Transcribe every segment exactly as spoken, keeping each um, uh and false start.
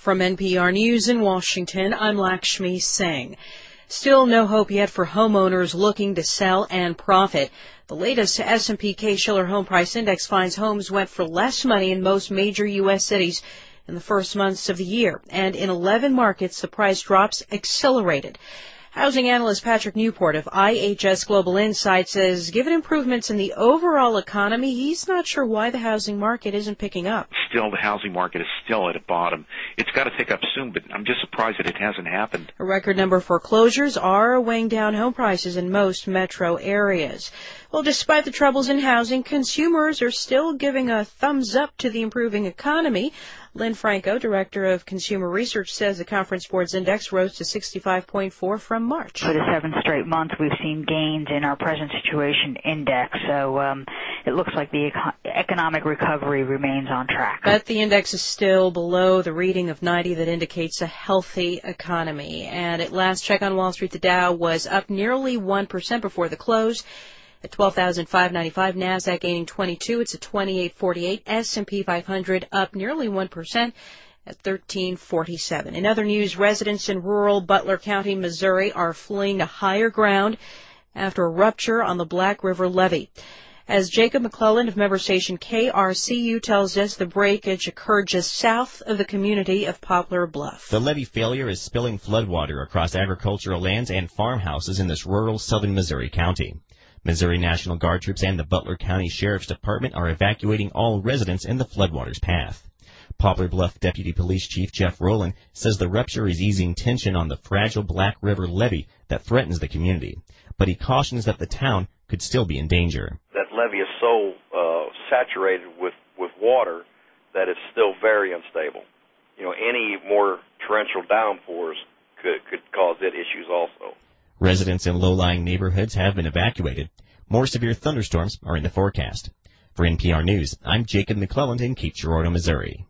From N P R News in Washington, I'm Lakshmi Singh. Still no hope yet for homeowners looking to sell and profit. The latest S and P Case-Shiller Home Price Index finds homes went for less money in most major U S cities in the first months of the year, and in eleven markets the price drops accelerated. Housing analyst Patrick Newport of I H S Global Insight says given improvements in the overall economy, he's not sure why the housing market isn't picking up. Still, the housing market is still at a bottom. It's got to pick up soon, but I'm just surprised that it hasn't happened. A record number of foreclosures are weighing down home prices in most metro areas. Well, despite the troubles in housing, consumers are still giving a thumbs up to the improving economy. Lynn Franco, Director of Consumer Research, says the Conference Board's index rose to sixty-five point four from March. For the seventh straight month, we've seen gains in our present situation index, so um, it looks like the eco- economic recovery remains on track. But the index is still below the reading of ninety that indicates a healthy economy. And at last check on Wall Street, the Dow was up nearly one percent before the close. At twelve thousand five hundred ninety-five, NASDAQ gaining twenty-two. It's at twenty-eight forty-eight. S and P five hundred up nearly one percent at thirteen forty-seven. In other news, residents in rural Butler County, Missouri are fleeing to higher ground after a rupture on the Black River levee. As Jacob McClellan of member station K R C U tells us, the breakage occurred just south of the community of Poplar Bluff. The levee failure is spilling floodwater across agricultural lands and farmhouses in this rural southern Missouri county. Missouri National Guard troops and the Butler County Sheriff's Department are evacuating all residents in the floodwater's path. Poplar Bluff Deputy Police Chief Jeff Rowland says the rupture is easing tension on the fragile Black River levee that threatens the community, but he cautions that the town could still be in danger. That levee is so uh, saturated with, with water that it's still very unstable. You know, any more torrential downpours could, could cause it issues also. Residents in low-lying neighborhoods have been evacuated. More severe thunderstorms are in the forecast. For N P R News, I'm Jacob McClelland in Cape Girardeau, Missouri.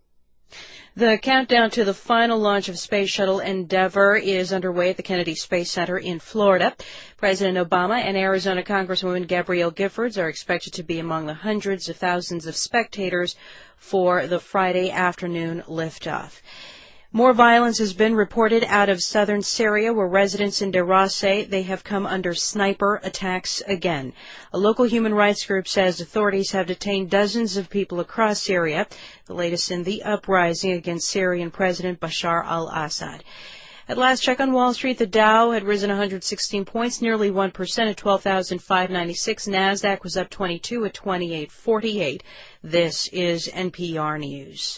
The countdown to the final launch of Space Shuttle Endeavour is underway at the Kennedy Space Center in Florida. President Obama and Arizona Congresswoman Gabrielle Giffords are expected to be among the hundreds of thousands of spectators for the Friday afternoon liftoff. More violence has been reported out of southern Syria, where residents in Deraa say they have come under sniper attacks again. A local human rights group says authorities have detained dozens of people across Syria, the latest in the uprising against Syrian President Bashar al-Assad. At last check on Wall Street, the Dow had risen one hundred sixteen points, nearly one percent at twelve thousand five hundred ninety-six. NASDAQ was up twenty-two at twenty-eight forty-eight. This is N P R News.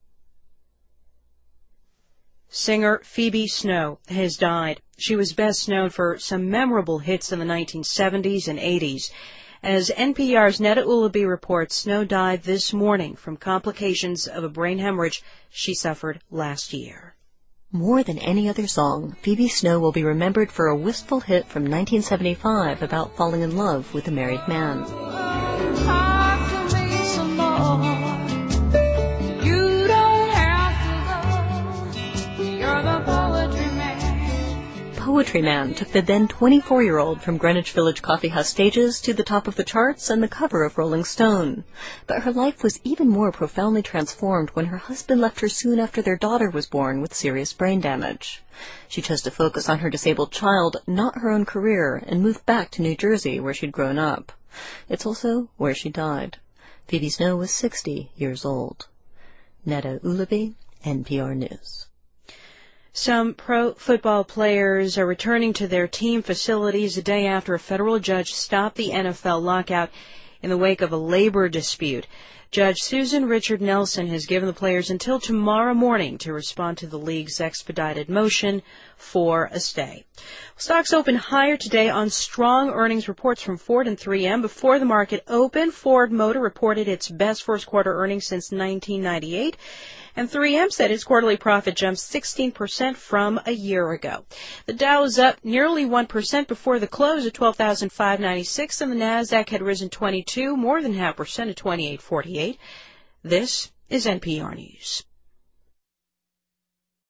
Singer Phoebe Snow has died. She was best known for some memorable hits in the nineteen seventies and eighties. As N P R's Neda Ulaby reports, Snow died this morning from complications of a brain hemorrhage she suffered last year. More than any other song, Phoebe Snow will be remembered for a wistful hit from nineteen seventy-five about falling in love with a married man. Poetry Man took the then twenty-four-year-old from Greenwich Village Coffee House stages to the top of the charts and the cover of Rolling Stone. But her life was even more profoundly transformed when her husband left her soon after their daughter was born with serious brain damage. She chose to focus on her disabled child, not her own career, and moved back to New Jersey, where she'd grown up. It's also where she died. Phoebe Snow was sixty years old. Neda Ulaby, N P R News. Some pro football players are returning to their team facilities a day after a federal judge stopped the N F L lockout in the wake of a labor dispute. Judge Susan Richard Nelson has given the players until tomorrow morning to respond to the league's expedited motion for a stay. Stocks opened higher today on strong earnings reports from Ford and three M. Before the market opened, Ford Motor reported its best first quarter earnings since nineteen ninety-eight. And three M said its quarterly profit jumped sixteen percent from a year ago. The Dow was up nearly one percent before the close at twelve thousand five hundred ninety-six, and the NASDAQ had risen twenty-two, more than half percent at twenty-eight forty-eight. This is N P R News.